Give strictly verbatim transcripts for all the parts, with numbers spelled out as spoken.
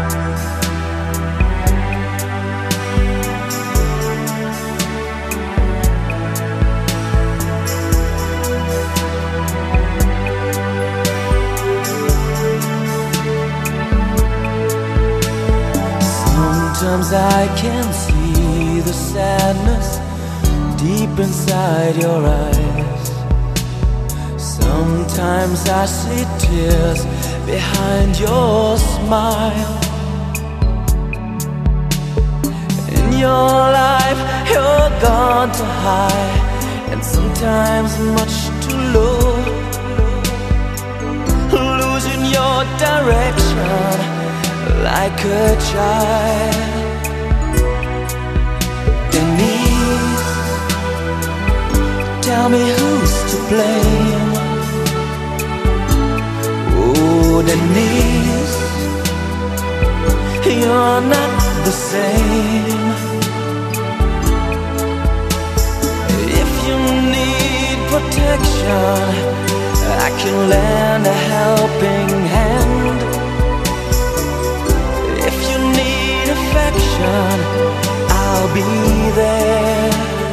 Sometimes I can see the sadness deep inside your eyes. Sometimes I see tears behind your smile. In your life you're gone too high, and sometimes much too low, losing your direction like a child. Denise, tell me who's to blame. Oh, Denise, you're not the same. If you need protection, I can lend a helping hand. If you need affection, I'll be there.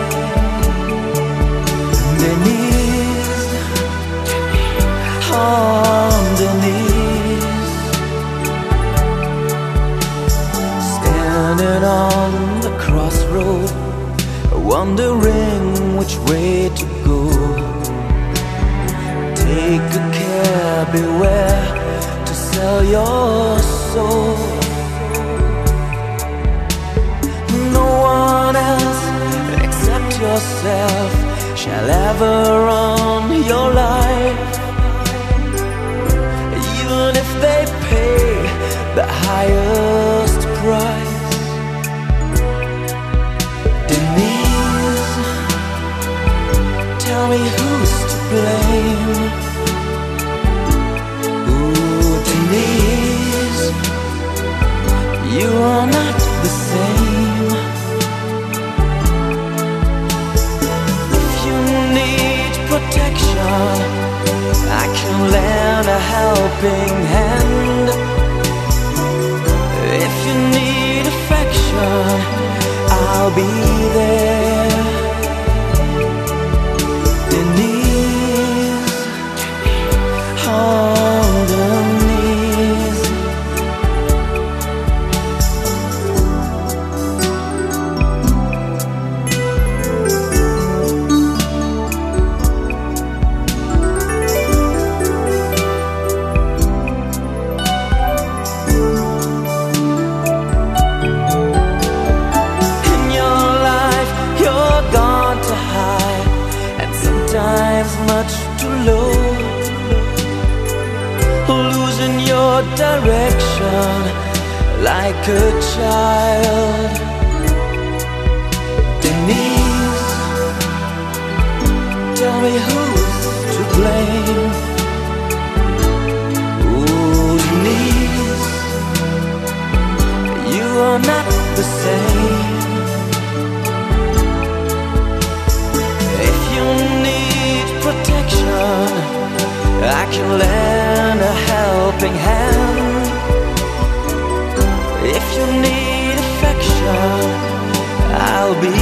Denise, oh Denise, standing on the crossroad, wondering which way to go. Take good care, beware to sell your soul. No one else except yourself shall ever run your life, even if they pay the highest price. Denise, tell me who's to blame. Ooh, Denise, you are not the same. If you need protection, I can lend a helping hand. If you need affection, I'll be there. Denise, oh Denise. Sometimes much too low, losing your direction like a child. Denise, tell me who's to blame. Ooh, Denise, you are not the same. Protection, I can lend a helping hand. If you need affection, I'll be